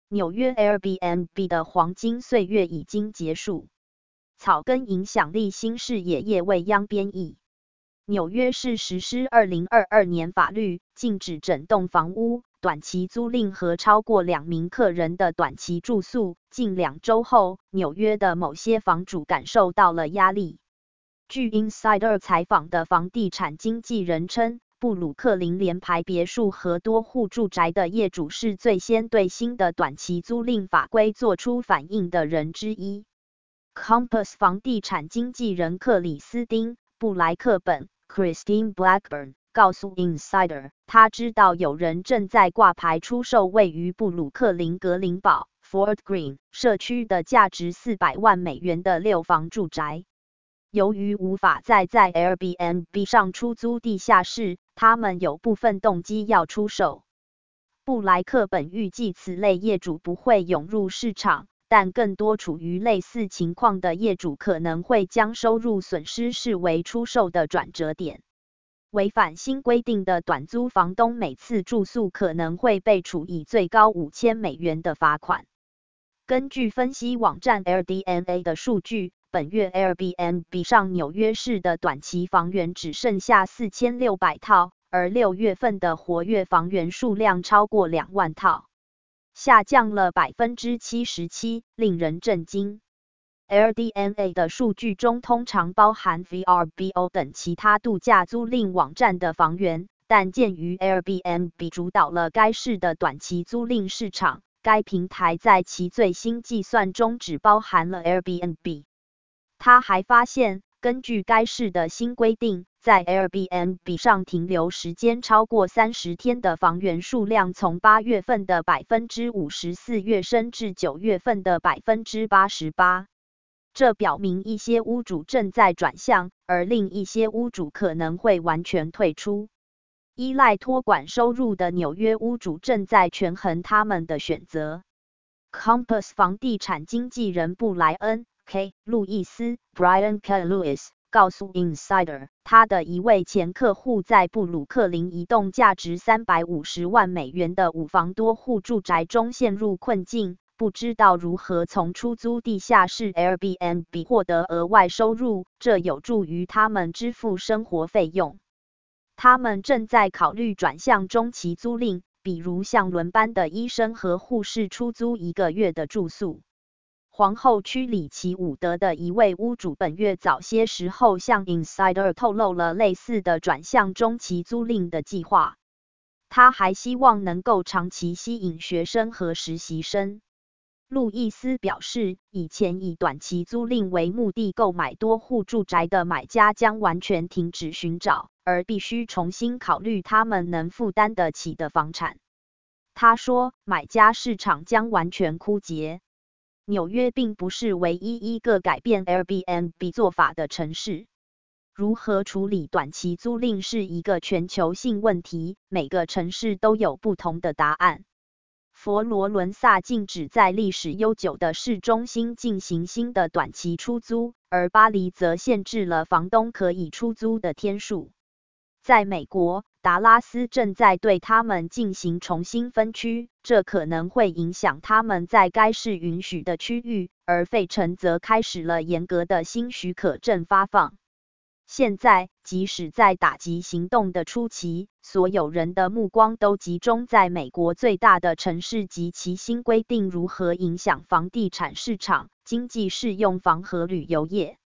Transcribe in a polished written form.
纽约 Airbnb 的黄金岁月已经结束。草根影响力新视野叶未央编译。纽约市实施2022年法律，禁止整栋房屋、短期租赁和超过2名客人的短期住宿。近2周后，纽约的某些房主感受到了压力。据 Insider 采访的房地产经纪人称，布鲁克林联排别墅和多户住宅的业主是最先对新的短期租赁法规做出反应的人之一。Compass 房地产经纪人克里斯汀·布莱克本 （Christine Blackburn） 告诉 Insider， 他知道有人正在挂牌出售位于布鲁克林格林堡 （Fort Greene） 社区的价值400万美元的6房住宅。由于无法在 Airbnb 上出租地下室，他们有部分动机要出售。布莱克本预计此类业主不会涌入市场，但更多处于类似情况的业主可能会将收入损失视为出售的转折点。违反新规定的短租房东每次住宿可能会被处以最高5000美元的罚款。根据分析网站 AirDNA 的数据，本月 Airbnb 上纽约市的短期房源只剩下4600套，而6月份的活跃房源数量超过2万套，下降了 77%， 令人震惊。AirDNA 的数据中通常包含 VRBO 等其他度假租赁网站的房源，但鉴于 Airbnb 主导了该市的短期租赁市场，该平台在其最新计算中只包含了 Airbnb。他还发现，根据该市的新规定，在 Airbnb 上停留时间超过30天的房源数量从8月份的 54% 跃升至9月份的 88%。这表明一些屋主正在转向，而另一些屋主可能会完全退出。依赖托管收入的纽约屋主正在权衡他们的选择。Compass 房地产经纪人布莱恩 ·K. 路易斯 （Brian K. Lewis） 告诉 Insider， 他的一位前客户在布鲁克林一栋价值350万美元的5房多户住宅中陷入困境，不知道如何从出租地下室 Airbnb 获得额外收入，这有助于他们支付生活费用。他们正在考虑转向中期租赁，比如向轮班的医生和护士出租1个月的住宿。皇后区里奇伍德的一位屋主本月早些时候向 Insider 透露了类似的转向中期租赁的计划。他还希望能够长期吸引学生和实习生。路易斯表示，以前以短期租赁为目的购买多户住宅的买家将完全停止寻找，而必须重新考虑他们能负担得起的房产。他说，买家市场将完全枯竭。纽约并不是唯一一个改变 Airbnb 做法的城市。如何处理短期租赁是一个全球性问题，每个城市都有不同的答案。佛罗伦萨禁止在历史悠久的市中心进行新的短期出租，而巴黎则限制了房东可以出租的天数。在美国，达拉斯正在对他们进行重新分区，这可能会影响他们在该市允许的区域，而费城则开始了严格的新许可证发放。现在，即使在打击行动的初期，所有人的目光都集中在美国最大的城市及其新规定如何影响房地产市场、经济适用房和旅游业。